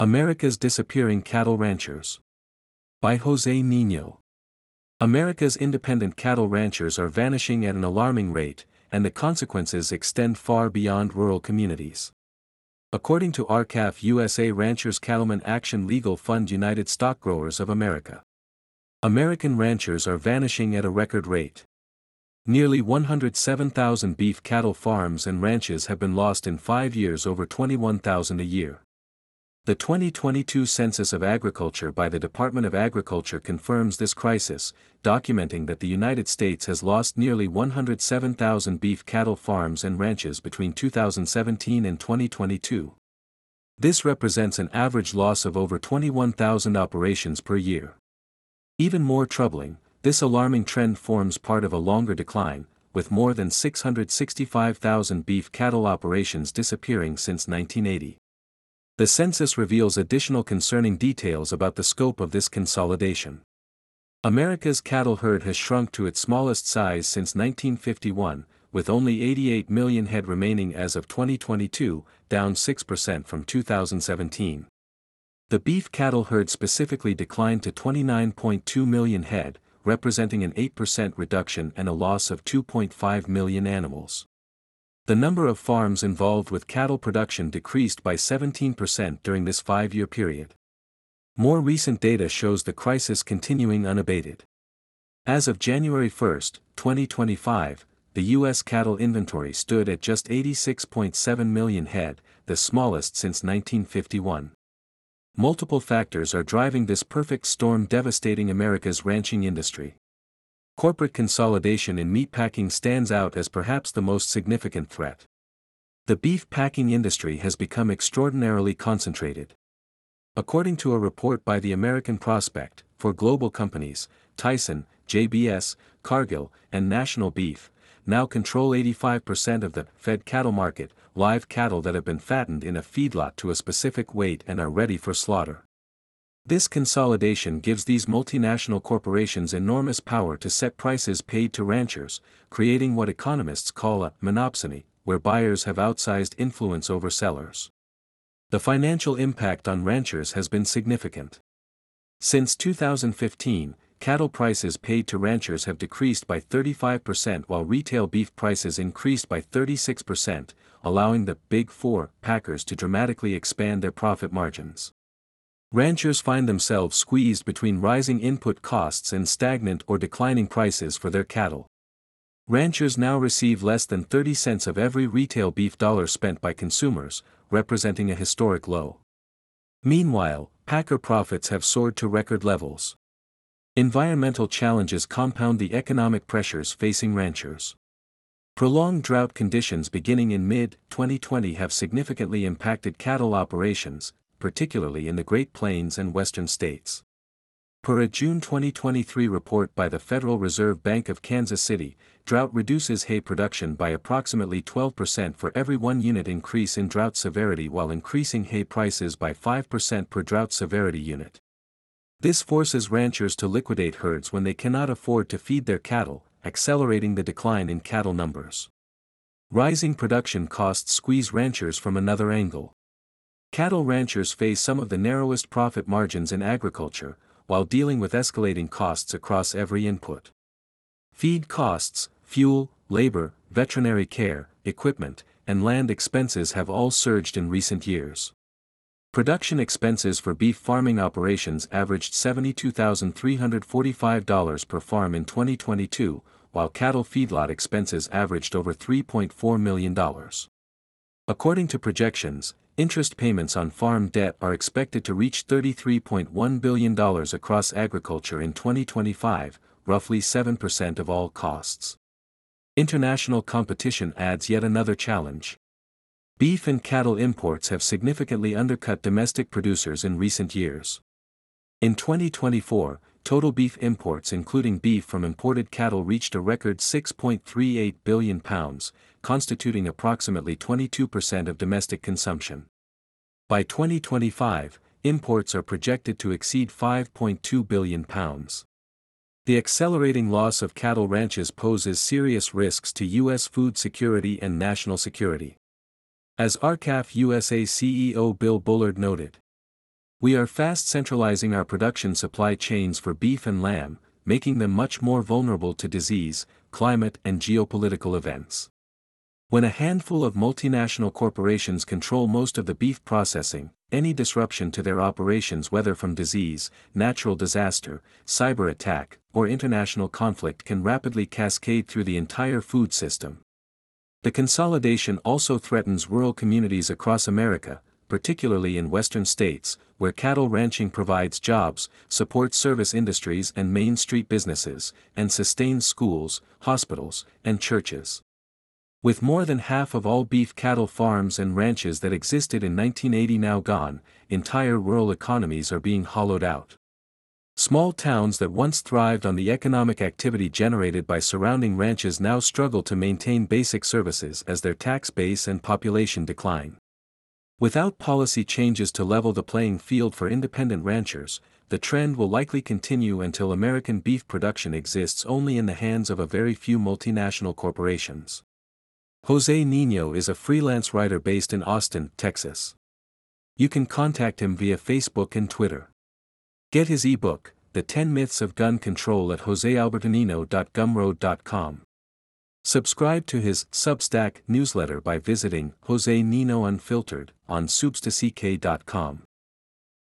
America's Disappearing Cattle Ranchers. By Jose Niño. America's independent cattle ranchers are vanishing at an alarming rate, and the consequences extend far beyond rural communities. According to R-CALF USA Ranchers Cattlemen Action Legal Fund United Stockgrowers of America. American ranchers are vanishing at a record rate. Nearly 107,000 beef cattle farms and ranches have been lost in 5 years, over 21,000 a year. The 2022 Census of Agriculture by the Department of Agriculture confirms this crisis, documenting that the United States has lost nearly 107,000 beef cattle farms and ranches between 2017 and 2022. This represents an average loss of over 21,000 operations per year. Even more troubling, this alarming trend forms part of a longer decline, with more than 665,000 beef cattle operations disappearing since 1980. The census reveals additional concerning details about the scope of this consolidation. America's cattle herd has shrunk to its smallest size since 1951, with only 88 million head remaining as of 2022, down 6% from 2017. The beef cattle herd specifically declined to 29.2 million head, representing an 8% reduction and a loss of 2.5 million animals. The number of farms involved with cattle production decreased by 17% during this 5-year period. More recent data shows the crisis continuing unabated. As of January 1, 2025, the U.S. cattle inventory stood at just 86.7 million head, the smallest since 1951. Multiple factors are driving this perfect storm devastating America's ranching industry. Corporate consolidation in meatpacking stands out as perhaps the most significant threat. The beef packing industry has become extraordinarily concentrated. According to a report by the American Prospect, for global companies, Tyson, JBS, Cargill, and National Beef, now control 85% of the fed cattle market, live cattle that have been fattened in a feedlot to a specific weight and are ready for slaughter. This consolidation gives these multinational corporations enormous power to set prices paid to ranchers, creating what economists call a monopsony, where buyers have outsized influence over sellers. The financial impact on ranchers has been significant. Since 2015, cattle prices paid to ranchers have decreased by 35% while retail beef prices increased by 36%, allowing the Big Four packers to dramatically expand their profit margins. Ranchers find themselves squeezed between rising input costs and stagnant or declining prices for their cattle. Ranchers now receive less than 30 cents of every retail beef dollar spent by consumers, representing a historic low. Meanwhile, packer profits have soared to record levels. Environmental challenges compound the economic pressures facing ranchers. Prolonged drought conditions beginning in mid-2020 have significantly impacted cattle operations, particularly in the Great Plains and Western states. Per a June 2023 report by the Federal Reserve Bank of Kansas City, drought reduces hay production by approximately 12% for every 1 unit increase in drought severity while increasing hay prices by 5% per drought severity unit. This forces ranchers to liquidate herds when they cannot afford to feed their cattle, accelerating the decline in cattle numbers. Rising production costs squeeze ranchers from another angle. Cattle ranchers face some of the narrowest profit margins in agriculture, while dealing with escalating costs across every input. Feed costs, fuel, labor, veterinary care, equipment, and land expenses have all surged in recent years. Production expenses for beef farming operations averaged $72,345 per farm in 2022, while cattle feedlot expenses averaged over $3.4 million. According to projections, interest payments on farm debt are expected to reach $33.1 billion across agriculture in 2025, roughly 7% of all costs. International competition adds yet another challenge. Beef and cattle imports have significantly undercut domestic producers in recent years. In 2024, total beef imports including beef from imported cattle reached a record 6.38 billion pounds, constituting approximately 22% of domestic consumption. By 2025, imports are projected to exceed 5.2 billion pounds. The accelerating loss of cattle ranches poses serious risks to U.S. food security and national security. As R-CALF USA CEO Bill Bullard noted, We are fast centralizing our production supply chains for beef and lamb, making them much more vulnerable to disease, climate and geopolitical events. When a handful of multinational corporations control most of the beef processing, any disruption to their operations, whether from disease, natural disaster, cyber attack, or international conflict, can rapidly cascade through the entire food system. The consolidation also threatens rural communities across America, particularly in western states, where cattle ranching provides jobs, supports service industries and main street businesses, and sustains schools, hospitals, and churches. With more than half of all beef cattle farms and ranches that existed in 1980 now gone, entire rural economies are being hollowed out. Small towns that once thrived on the economic activity generated by surrounding ranches now struggle to maintain basic services as their tax base and population decline. Without policy changes to level the playing field for independent ranchers, the trend will likely continue until American beef production exists only in the hands of a very few multinational corporations. Jose Nino is a freelance writer based in Austin, Texas. You can contact him via Facebook and Twitter. Get his ebook, The 10 Myths of Gun Control at josealbertonino.gumroad.com. Subscribe to his Substack newsletter by visiting Jose Nino Unfiltered on substack.com.